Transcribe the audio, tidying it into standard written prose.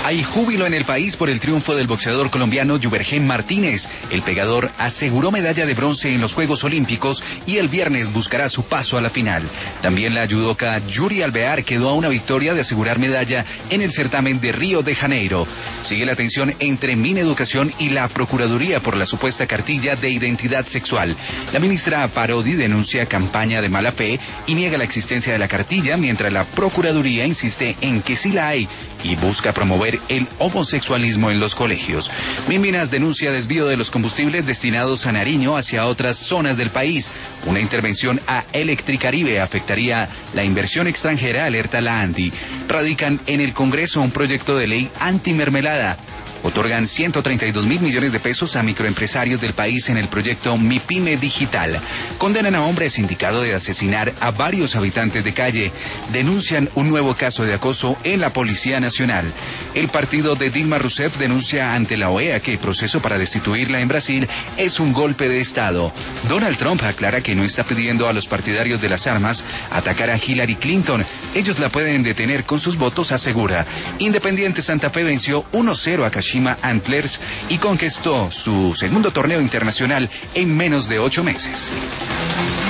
Hay júbilo en el país por el triunfo del boxeador colombiano Yubergen Martínez. El pegador aseguró medalla de bronce en los Juegos Olímpicos y el viernes buscará su paso a la final. También la judoka Yuri Alvear quedó a una victoria de asegurar medalla en el certamen de Río de Janeiro. Sigue la tensión entre Mineducación y la Procuraduría por la supuesta cartilla de identidad sexual. La ministra Parodi denuncia campaña de mala fe y niega la existencia de la cartilla, mientras la Procuraduría insiste en que sí la hay y busca promover el homosexualismo en los colegios. Minminas denuncia desvío de los combustibles destinados a Nariño hacia otras zonas del país. Una intervención a Electricaribe afectaría la inversión extranjera, alerta la ANDI. Radican en el Congreso un proyecto de ley antimermelada. Otorgan 132 mil millones de pesos a microempresarios del país en el proyecto Mi Pyme Digital. Condenan a hombre sindicado de asesinar a varios habitantes de calle. Denuncian un nuevo caso de acoso en la Policía Nacional. El partido de Dilma Rousseff denuncia ante la OEA que el proceso para destituirla en Brasil es un golpe de Estado. Donald Trump aclara que no está pidiendo a los partidarios de las armas atacar a Hillary Clinton. Ellos la pueden detener con sus votos, asegura. Independiente Santa Fe venció 1-0 a Kashima Antlers y conquistó su segundo torneo internacional en menos de 8 meses.